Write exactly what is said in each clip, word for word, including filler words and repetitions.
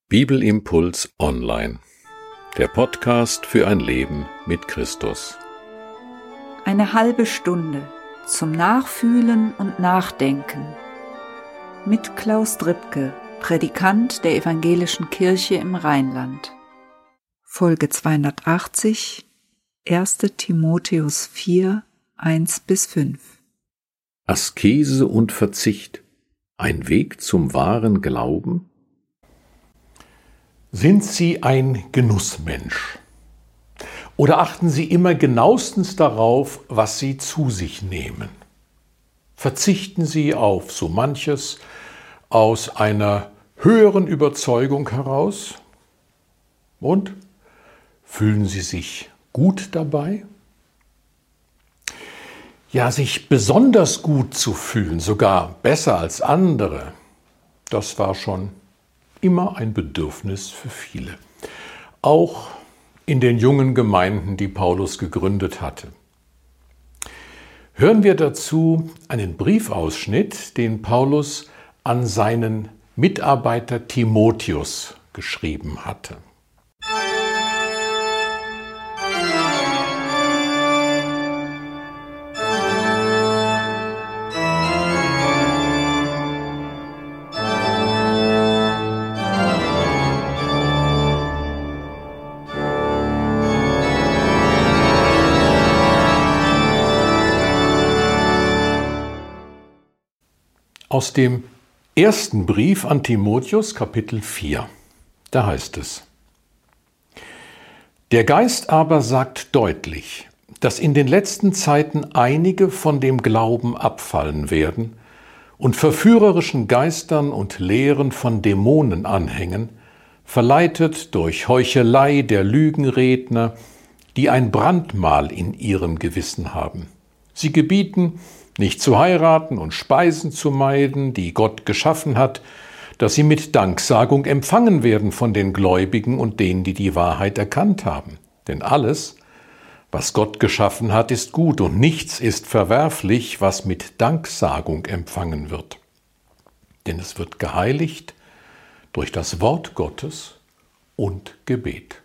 Bibelimpuls Online, der Podcast für ein Leben mit Christus. Eine halbe Stunde zum Nachfühlen und Nachdenken mit Klaus Dripke, Predikant der Evangelischen Kirche im Rheinland. Folge zweihundertachtzig, erster Timotheus vier, eins bis fünf. Askese und Verzicht, ein Weg zum wahren Glauben? Sind Sie ein Genussmensch? Oder achten Sie immer genauestens darauf, was Sie zu sich nehmen? Verzichten Sie auf so manches aus einer höheren Überzeugung heraus? Und fühlen Sie sich gut dabei? Ja, sich besonders gut zu fühlen, sogar besser als andere, das war schon immer ein Bedürfnis für viele. Auch in den jungen Gemeinden, die Paulus gegründet hatte. Hören wir dazu einen Briefausschnitt, den Paulus an seinen Mitarbeiter Timotheus geschrieben hatte. Aus dem ersten Brief an Timotheus, Kapitel vier. Da heißt es: Der Geist aber sagt deutlich, dass in den letzten Zeiten einige von dem Glauben abfallen werden und verführerischen Geistern und Lehren von Dämonen anhängen, verleitet durch Heuchelei der Lügenredner, die ein Brandmal in ihrem Gewissen haben. Sie gebieten, nicht zu heiraten und Speisen zu meiden, die Gott geschaffen hat, dass sie mit Danksagung empfangen werden von den Gläubigen und denen, die die Wahrheit erkannt haben. Denn alles, was Gott geschaffen hat, ist gut und nichts ist verwerflich, was mit Danksagung empfangen wird. Denn es wird geheiligt durch das Wort Gottes und Gebet.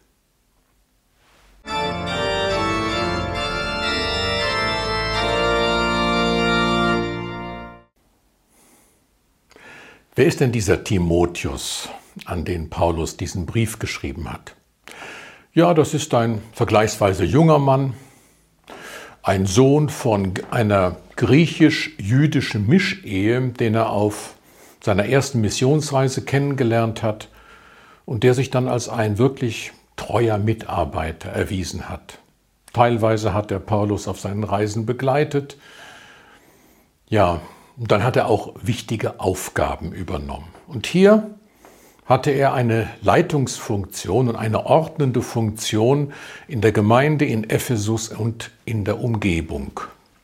Wer ist denn dieser Timotheus, an den Paulus diesen Brief geschrieben hat? Ja, das ist ein vergleichsweise junger Mann, ein Sohn von einer griechisch-jüdischen Mischehe, den er auf seiner ersten Missionsreise kennengelernt hat und der sich dann als ein wirklich treuer Mitarbeiter erwiesen hat. Teilweise hat er Paulus auf seinen Reisen begleitet. Ja, und dann hat er auch wichtige Aufgaben übernommen. Und hier hatte er eine Leitungsfunktion und eine ordnende Funktion in der Gemeinde in Ephesus und in der Umgebung.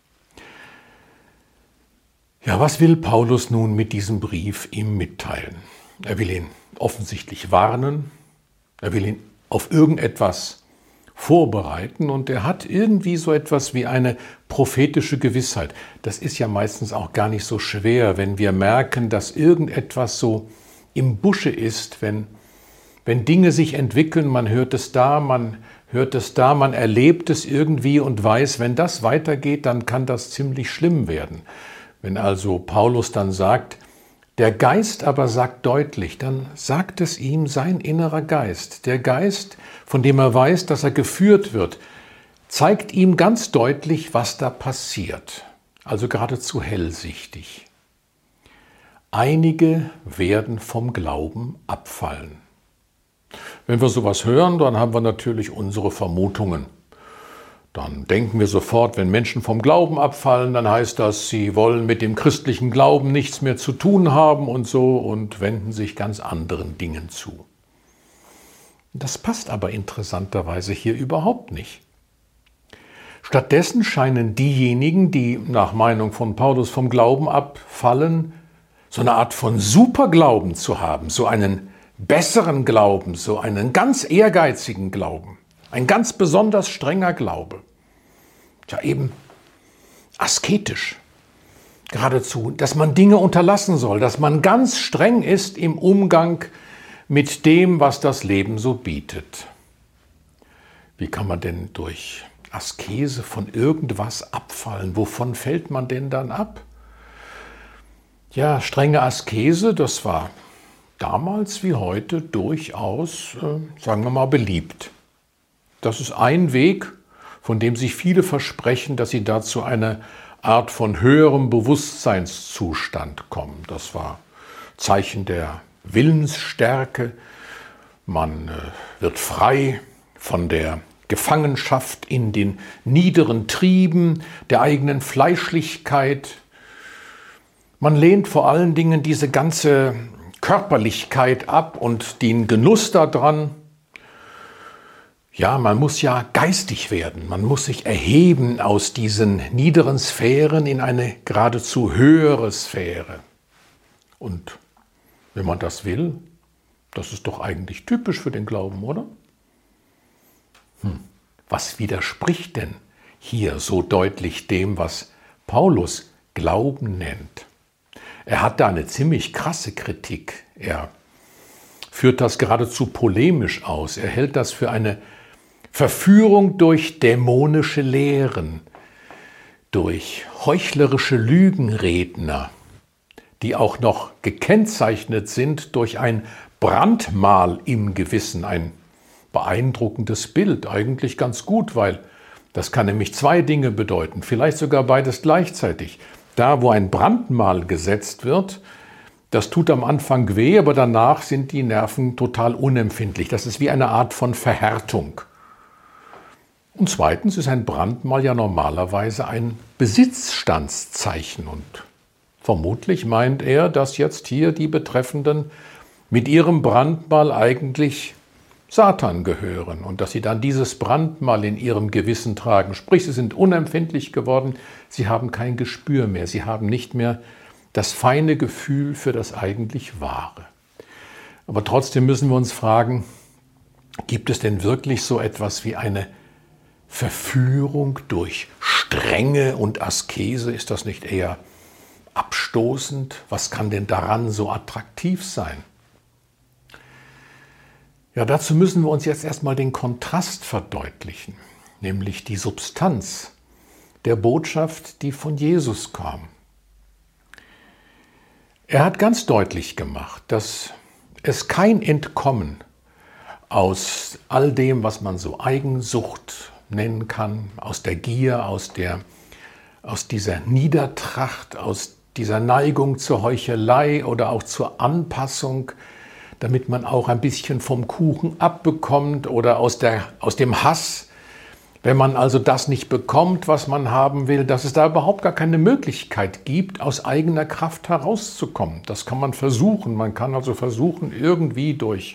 Ja, was will Paulus nun mit diesem Brief ihm mitteilen? Er will ihn offensichtlich warnen, er will ihn auf irgendetwas vorbereiten und er hat irgendwie so etwas wie eine prophetische Gewissheit. Das ist ja meistens auch gar nicht so schwer, wenn wir merken, dass irgendetwas so im Busche ist, wenn, wenn Dinge sich entwickeln, man hört es da, man hört es da, man erlebt es irgendwie und weiß, wenn das weitergeht, dann kann das ziemlich schlimm werden. Wenn also Paulus dann sagt, der Geist aber sagt deutlich, dann sagt es ihm sein innerer Geist. Der Geist, von dem er weiß, dass er geführt wird, zeigt ihm ganz deutlich, was da passiert. Also geradezu hellsichtig. Einige werden vom Glauben abfallen. Wenn wir sowas hören, dann haben wir natürlich unsere Vermutungen. Dann denken wir sofort, wenn Menschen vom Glauben abfallen, dann heißt das, sie wollen mit dem christlichen Glauben nichts mehr zu tun haben und so und wenden sich ganz anderen Dingen zu. Das passt aber interessanterweise hier überhaupt nicht. Stattdessen scheinen diejenigen, die nach Meinung von Paulus vom Glauben abfallen, so eine Art von Superglauben zu haben, so einen besseren Glauben, so einen ganz ehrgeizigen Glauben. Ein ganz besonders strenger Glaube. Ja, eben asketisch. Geradezu, dass man Dinge unterlassen soll, dass man ganz streng ist im Umgang mit dem, was das Leben so bietet. Wie kann man denn durch Askese von irgendwas abfallen? Wovon fällt man denn dann ab? Ja, strenge Askese, das war damals wie heute durchaus, äh, sagen wir mal, beliebt. Das ist ein Weg, von dem sich viele versprechen, dass sie dazu eine Art von höherem Bewusstseinszustand kommen. Das war Zeichen der Willensstärke. Man äh, wird frei von der Gefangenschaft in den niederen Trieben der eigenen Fleischlichkeit. Man lehnt vor allen Dingen diese ganze Körperlichkeit ab und den Genuss daran. Ja, man muss ja geistig werden, man muss sich erheben aus diesen niederen Sphären in eine geradezu höhere Sphäre. Und wenn man das will, das ist doch eigentlich typisch für den Glauben, oder? Hm. Was widerspricht denn hier so deutlich dem, was Paulus Glauben nennt? Er hat da eine ziemlich krasse Kritik. Er führt das geradezu polemisch aus. Er hält das für eine Verführung durch dämonische Lehren, durch heuchlerische Lügenredner, die auch noch gekennzeichnet sind durch ein Brandmal im Gewissen, ein beeindruckendes Bild, eigentlich ganz gut, weil das kann nämlich zwei Dinge bedeuten, vielleicht sogar beides gleichzeitig. Da, wo ein Brandmal gesetzt wird, das tut am Anfang weh, aber danach sind die Nerven total unempfindlich. Das ist wie eine Art von Verhärtung. Und zweitens ist ein Brandmal ja normalerweise ein Besitzstandszeichen. Und vermutlich meint er, dass jetzt hier die Betreffenden mit ihrem Brandmal eigentlich Satan gehören und dass sie dann dieses Brandmal in ihrem Gewissen tragen. Sprich, sie sind unempfindlich geworden, sie haben kein Gespür mehr, sie haben nicht mehr das feine Gefühl für das eigentlich Wahre. Aber trotzdem müssen wir uns fragen, gibt es denn wirklich so etwas wie eine Verführung durch Strenge und Askese? Ist das nicht eher abstoßend? Was kann denn daran so attraktiv sein? Ja, dazu müssen wir uns jetzt erstmal den Kontrast verdeutlichen, nämlich die Substanz der Botschaft, die von Jesus kam. Er hat ganz deutlich gemacht, dass es kein Entkommen aus all dem, was man so Eigensucht nennen kann, aus der Gier, aus der, aus dieser Niedertracht, aus dieser Neigung zur Heuchelei oder auch zur Anpassung, damit man auch ein bisschen vom Kuchen abbekommt oder aus, der, aus dem Hass, wenn man also das nicht bekommt, was man haben will, dass es da überhaupt gar keine Möglichkeit gibt, aus eigener Kraft herauszukommen. Das kann man versuchen. Man kann also versuchen, irgendwie durch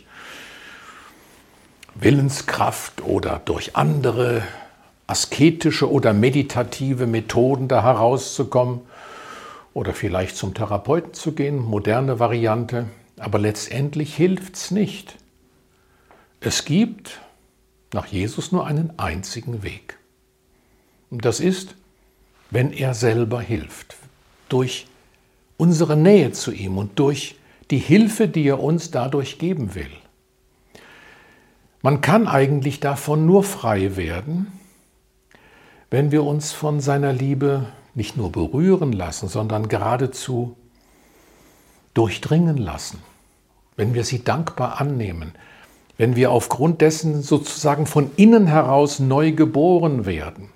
Willenskraft oder durch andere asketische oder meditative Methoden da herauszukommen oder vielleicht zum Therapeuten zu gehen, moderne Variante. Aber letztendlich hilft's nicht. Es gibt nach Jesus nur einen einzigen Weg. Und das ist, wenn er selber hilft. Durch unsere Nähe zu ihm und durch die Hilfe, die er uns dadurch geben will. Man kann eigentlich davon nur frei werden, wenn wir uns von seiner Liebe nicht nur berühren lassen, sondern geradezu durchdringen lassen, wenn wir sie dankbar annehmen, wenn wir aufgrund dessen sozusagen von innen heraus neu geboren werden.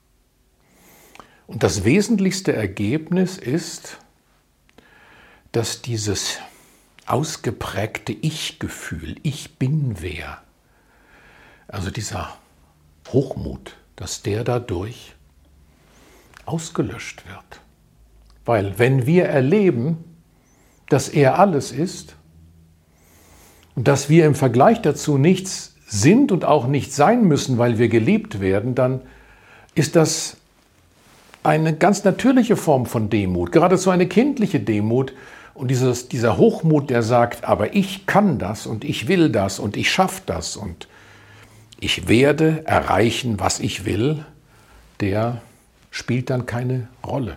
Und das wesentlichste Ergebnis ist, dass dieses ausgeprägte Ich-Gefühl, ich bin wer, also dieser Hochmut, dass der dadurch ausgelöscht wird. Weil wenn wir erleben, dass er alles ist und dass wir im Vergleich dazu nichts sind und auch nicht sein müssen, weil wir geliebt werden, dann ist das eine ganz natürliche Form von Demut, geradezu eine kindliche Demut. Und dieses, dieser Hochmut, der sagt, aber ich kann das und ich will das und ich schaffe das und ich werde erreichen, was ich will, der spielt dann keine Rolle.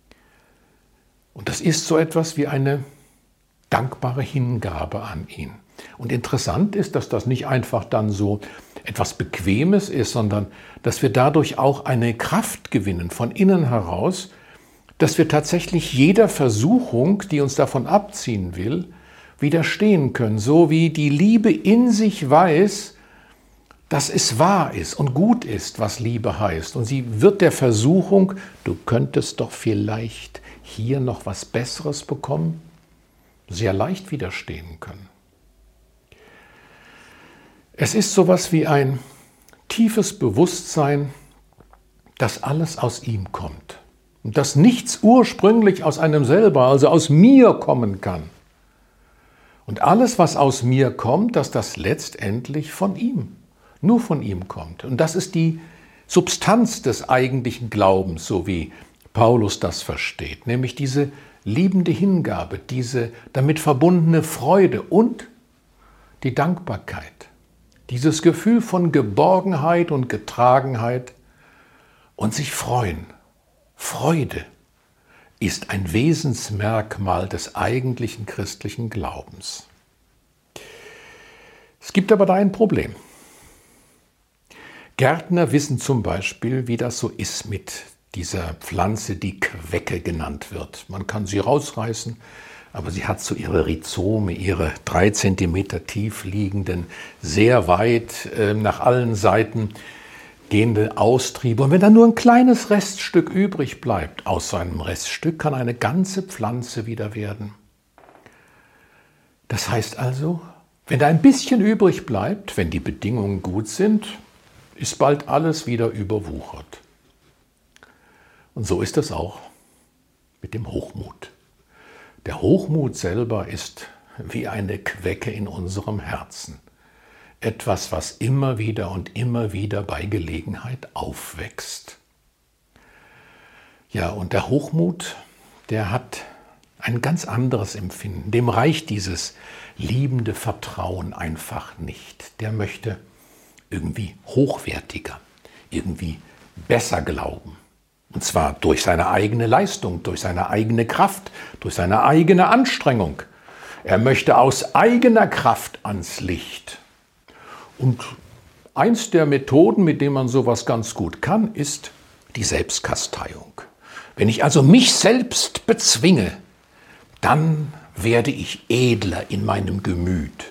Und das ist so etwas wie eine dankbare Hingabe an ihn. Und interessant ist, dass das nicht einfach dann so etwas Bequemes ist, sondern dass wir dadurch auch eine Kraft gewinnen von innen heraus, dass wir tatsächlich jeder Versuchung, die uns davon abziehen will, widerstehen können. So wie die Liebe in sich weiß, dass es wahr ist und gut ist, was Liebe heißt. Und sie wird der Versuchung, du könntest doch vielleicht hier noch was Besseres bekommen, sehr leicht widerstehen können. Es ist sowas wie ein tiefes Bewusstsein, dass alles aus ihm kommt und dass nichts ursprünglich aus einem selber, also aus mir kommen kann. Und alles, was aus mir kommt, dass das letztendlich von ihm, nur von ihm kommt. Und das ist die Substanz des eigentlichen Glaubens, so wie Paulus das versteht, nämlich diese liebende Hingabe, diese damit verbundene Freude und die Dankbarkeit. Dieses Gefühl von Geborgenheit und Getragenheit und sich freuen. Freude ist ein Wesensmerkmal des eigentlichen christlichen Glaubens. Es gibt aber da ein Problem. Gärtner wissen zum Beispiel, wie das so ist mit dieser Pflanze, die Quecke genannt wird. Man kann sie rausreißen, aber sie hat so ihre Rhizome, ihre drei Zentimeter tief liegenden, sehr weit äh, nach allen Seiten gehende Austriebe. Und wenn da nur ein kleines Reststück übrig bleibt, aus so einem Reststück kann eine ganze Pflanze wieder werden. Das heißt also, wenn da ein bisschen übrig bleibt, wenn die Bedingungen gut sind, ist bald alles wieder überwuchert. Und so ist es auch mit dem Hochmut. Der Hochmut selber ist wie eine Quecke in unserem Herzen. Etwas, was immer wieder und immer wieder bei Gelegenheit aufwächst. Ja, und der Hochmut, der hat ein ganz anderes Empfinden. Dem reicht dieses liebende Vertrauen einfach nicht. Der möchte irgendwie hochwertiger, irgendwie besser glauben. Und zwar durch seine eigene Leistung, durch seine eigene Kraft, durch seine eigene Anstrengung. Er möchte aus eigener Kraft ans Licht. Und eins der Methoden, mit denen man sowas ganz gut kann, ist die Selbstkasteiung. Wenn ich also mich selbst bezwinge, dann werde ich edler in meinem Gemüt.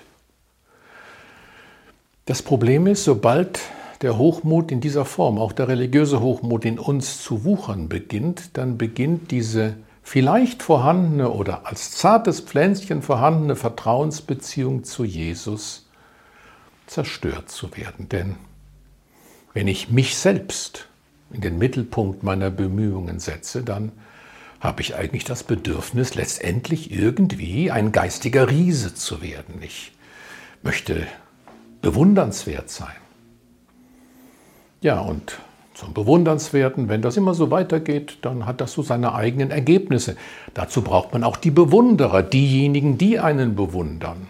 Das Problem ist, sobald der Hochmut in dieser Form, auch der religiöse Hochmut in uns zu wuchern beginnt, dann beginnt diese vielleicht vorhandene oder als zartes Pflänzchen vorhandene Vertrauensbeziehung zu Jesus zerstört zu werden. Denn wenn ich mich selbst in den Mittelpunkt meiner Bemühungen setze, dann habe ich eigentlich das Bedürfnis, letztendlich irgendwie ein geistiger Riese zu werden. Ich möchte bewundernswert sein. Ja, und zum Bewundernswerten, wenn das immer so weitergeht, dann hat das so seine eigenen Ergebnisse. Dazu braucht man auch die Bewunderer, diejenigen, die einen bewundern.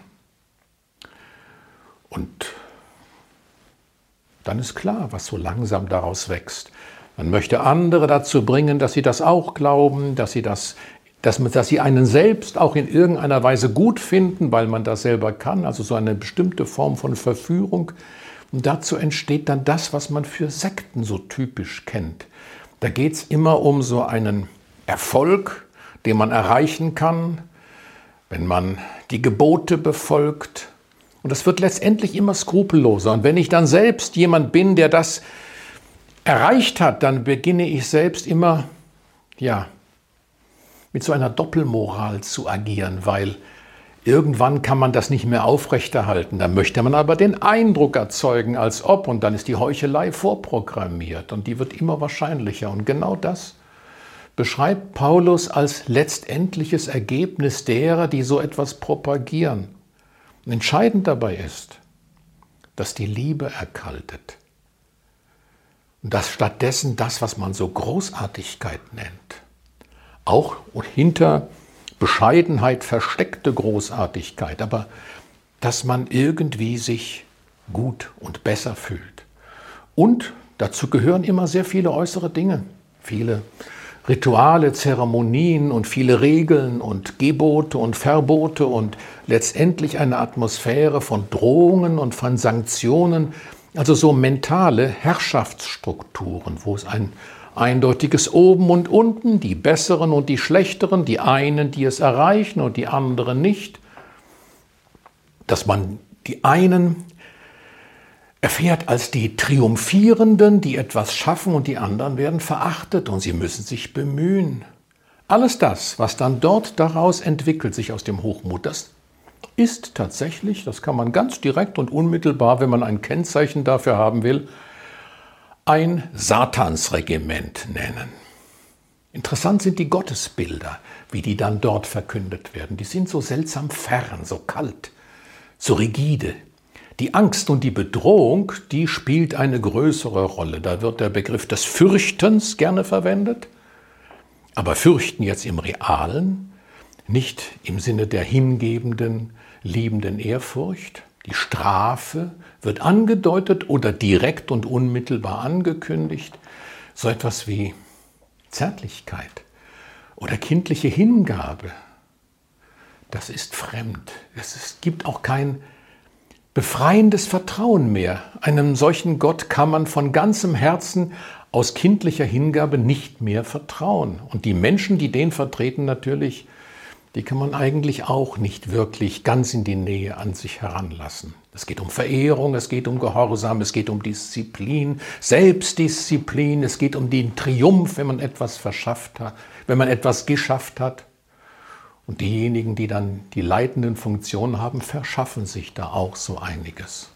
Und dann ist klar, was so langsam daraus wächst. Man möchte andere dazu bringen, dass sie das auch glauben, dass sie, das, dass, dass sie einen selbst auch in irgendeiner Weise gut finden, weil man das selber kann, also so eine bestimmte Form von Verführung. Und dazu entsteht dann das, was man für Sekten so typisch kennt. Da geht es immer um so einen Erfolg, den man erreichen kann, wenn man die Gebote befolgt. Und das wird letztendlich immer skrupelloser. Und wenn ich dann selbst jemand bin, der das erreicht hat, dann beginne ich selbst immer, ja, mit so einer Doppelmoral zu agieren, weil irgendwann kann man das nicht mehr aufrechterhalten. Dann möchte man aber den Eindruck erzeugen, als ob, und dann ist die Heuchelei vorprogrammiert und die wird immer wahrscheinlicher. Und genau das beschreibt Paulus als letztendliches Ergebnis derer, die so etwas propagieren. Und entscheidend dabei ist, dass die Liebe erkaltet. Und dass stattdessen das, was man so Großartigkeit nennt, auch hinter Bescheidenheit versteckte Großartigkeit, aber dass man irgendwie sich gut und besser fühlt. Und dazu gehören immer sehr viele äußere Dinge, viele Rituale, Zeremonien und viele Regeln und Gebote und Verbote und letztendlich eine Atmosphäre von Drohungen und von Sanktionen, also so mentale Herrschaftsstrukturen, wo es ein eindeutiges Oben und Unten, die Besseren und die Schlechteren, die einen, die es erreichen und die anderen nicht, dass man die einen erfährt als die Triumphierenden, die etwas schaffen, und die anderen werden verachtet und sie müssen sich bemühen. Alles das, was dann dort daraus entwickelt, sich aus dem Hochmut, das ist tatsächlich, das kann man ganz direkt und unmittelbar, wenn man ein Kennzeichen dafür haben will, ein Satansregiment nennen. Interessant sind die Gottesbilder, wie die dann dort verkündet werden. Die sind so seltsam fern, so kalt, so rigide. Die Angst und die Bedrohung, die spielt eine größere Rolle. Da wird der Begriff des Fürchtens gerne verwendet. Aber Fürchten jetzt im Realen, nicht im Sinne der hingebenden, liebenden Ehrfurcht. Die Strafe wird angedeutet oder direkt und unmittelbar angekündigt. So etwas wie Zärtlichkeit oder kindliche Hingabe. Das ist fremd. Es ist, gibt auch kein befreiendes Vertrauen mehr. Einem solchen Gott kann man von ganzem Herzen aus kindlicher Hingabe nicht mehr vertrauen. Und die Menschen, die den vertreten, natürlich, die kann man eigentlich auch nicht wirklich ganz in die Nähe an sich heranlassen. Es geht um Verehrung, es geht um Gehorsam, es geht um Disziplin, Selbstdisziplin, es geht um den Triumph, wenn man etwas verschafft hat, wenn man etwas geschafft hat. Und diejenigen, die dann die leitenden Funktionen haben, verschaffen sich da auch so einiges.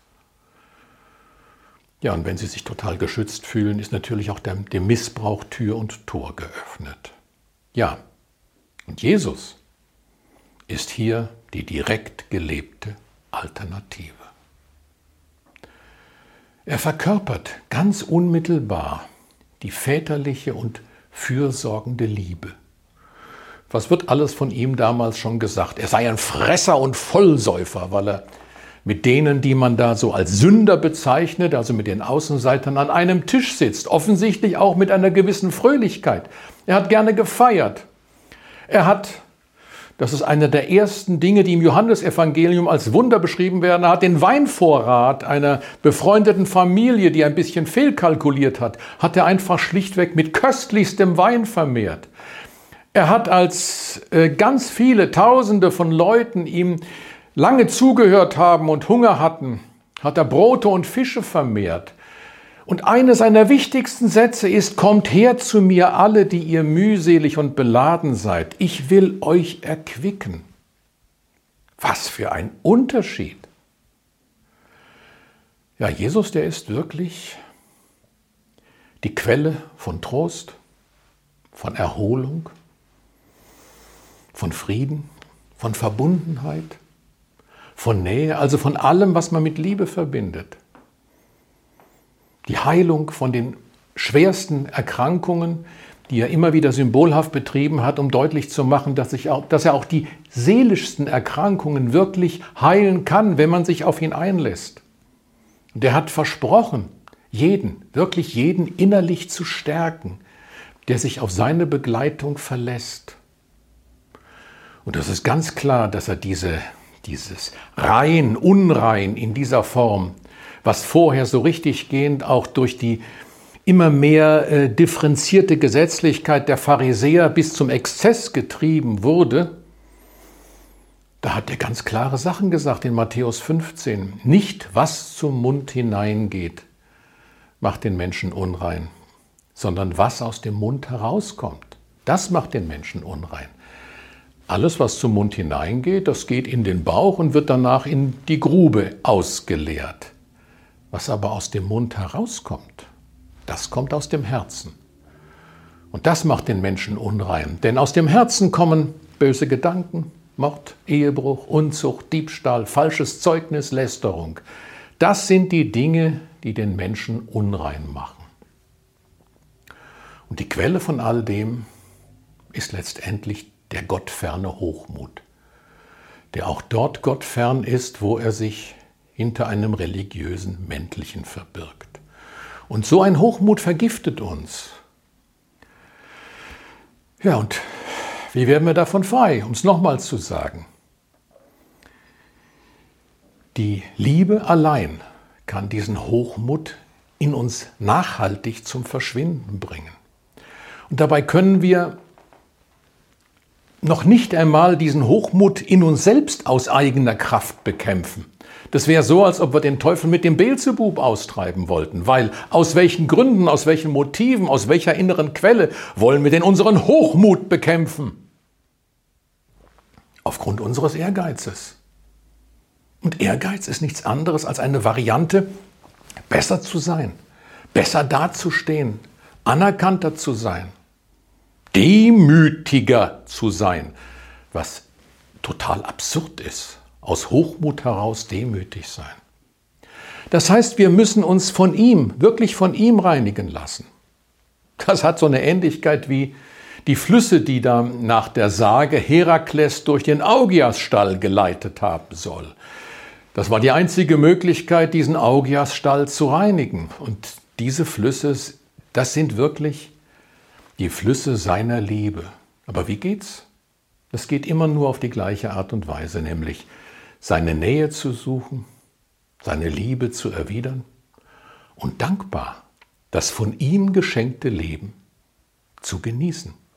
Ja, und wenn sie sich total geschützt fühlen, ist natürlich auch dem, dem Missbrauch Tür und Tor geöffnet. Ja, und Jesus ist hier die direkt gelebte Alternative. Er verkörpert ganz unmittelbar die väterliche und fürsorgende Liebe. Was wird alles von ihm damals schon gesagt? Er sei ein Fresser und Vollsäufer, weil er mit denen, die man da so als Sünder bezeichnet, also mit den Außenseitern, an einem Tisch sitzt. Offensichtlich auch mit einer gewissen Fröhlichkeit. Er hat gerne gefeiert. Er hat, das ist eine der ersten Dinge, die im Johannesevangelium als Wunder beschrieben werden, er hat den Weinvorrat einer befreundeten Familie, die ein bisschen fehlkalkuliert hat, hat er einfach schlichtweg mit köstlichstem Wein vermehrt. Er hat, als äh, ganz viele Tausende von Leuten ihm lange zugehört haben und Hunger hatten, hat er Brote und Fische vermehrt. Und einer seiner wichtigsten Sätze ist: Kommt her zu mir alle, die ihr mühselig und beladen seid. Ich will euch erquicken. Was für ein Unterschied. Ja, Jesus, der ist wirklich die Quelle von Trost, von Erholung, von Frieden, von Verbundenheit, von Nähe, also von allem, was man mit Liebe verbindet. Die Heilung von den schwersten Erkrankungen, die er immer wieder symbolhaft betrieben hat, um deutlich zu machen, dass, ich auch, dass er auch die seelischsten Erkrankungen wirklich heilen kann, wenn man sich auf ihn einlässt. Und er hat versprochen, jeden, wirklich jeden innerlich zu stärken, der sich auf seine Begleitung verlässt. Und das ist ganz klar, dass er diese, dieses Rein, Unrein in dieser Form, was vorher so richtiggehend auch durch die immer mehr äh, differenzierte Gesetzlichkeit der Pharisäer bis zum Exzess getrieben wurde, da hat er ganz klare Sachen gesagt in Matthäus fünfzehn. Nicht, was zum Mund hineingeht, macht den Menschen unrein, sondern was aus dem Mund herauskommt, das macht den Menschen unrein. Alles, was zum Mund hineingeht, das geht in den Bauch und wird danach in die Grube ausgeleert. Was aber aus dem Mund herauskommt, das kommt aus dem Herzen. Und das macht den Menschen unrein. Denn aus dem Herzen kommen böse Gedanken, Mord, Ehebruch, Unzucht, Diebstahl, falsches Zeugnis, Lästerung. Das sind die Dinge, die den Menschen unrein machen. Und die Quelle von all dem ist letztendlich der gottferne Hochmut, der auch dort gottfern ist, wo er sich hinter einem religiösen Mäntelchen verbirgt. Und so ein Hochmut vergiftet uns. Ja, und wie werden wir davon frei? Um es nochmal zu sagen. Die Liebe allein kann diesen Hochmut in uns nachhaltig zum Verschwinden bringen. Und dabei können wir noch nicht einmal diesen Hochmut in uns selbst aus eigener Kraft bekämpfen. Das wäre so, als ob wir den Teufel mit dem Beelzebub austreiben wollten, weil aus welchen Gründen, aus welchen Motiven, aus welcher inneren Quelle wollen wir denn unseren Hochmut bekämpfen? Aufgrund unseres Ehrgeizes. Und Ehrgeiz ist nichts anderes als eine Variante, besser zu sein, besser dazustehen, anerkannter zu sein, demütiger zu sein, was total absurd ist. Aus Hochmut heraus demütig sein. Das heißt, wir müssen uns von ihm, wirklich von ihm reinigen lassen. Das hat so eine Ähnlichkeit wie die Flüsse, die da nach der Sage Herakles durch den Augiasstall geleitet haben soll. Das war die einzige Möglichkeit, diesen Augiasstall zu reinigen. Und diese Flüsse, das sind wirklich die Flüsse seiner Liebe. Aber wie geht's? Das geht immer nur auf die gleiche Art und Weise, nämlich seine Nähe zu suchen, seine Liebe zu erwidern und dankbar das von ihm geschenkte Leben zu genießen.